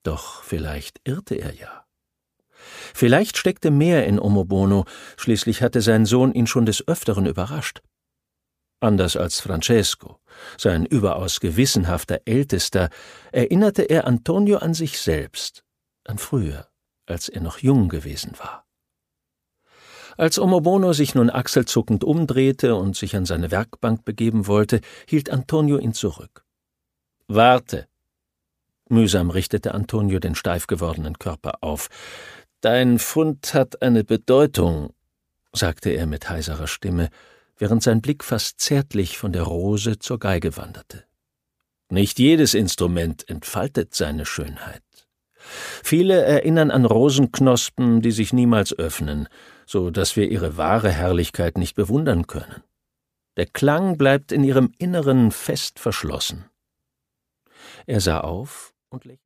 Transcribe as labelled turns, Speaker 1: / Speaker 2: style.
Speaker 1: Doch vielleicht irrte er ja. Vielleicht steckte mehr in Omobono, schließlich hatte sein Sohn ihn schon des Öfteren überrascht. Anders als Francesco, sein überaus gewissenhafter Ältester, erinnerte er Antonio an sich selbst, an früher, als er noch jung gewesen war. Als Omobono sich nun achselzuckend umdrehte und sich an seine Werkbank begeben wollte, hielt Antonio ihn zurück. »Warte!« Mühsam richtete Antonio den steif gewordenen Körper auf. »Dein Fund hat eine Bedeutung«, sagte er mit heiserer Stimme, während sein Blick fast zärtlich von der Rose zur Geige wanderte. »Nicht jedes Instrument entfaltet seine Schönheit. Viele erinnern an Rosenknospen, die sich niemals öffnen, so dass wir ihre wahre Herrlichkeit nicht bewundern können. Der Klang bleibt in ihrem Inneren fest verschlossen.« Er sah auf und lächelte.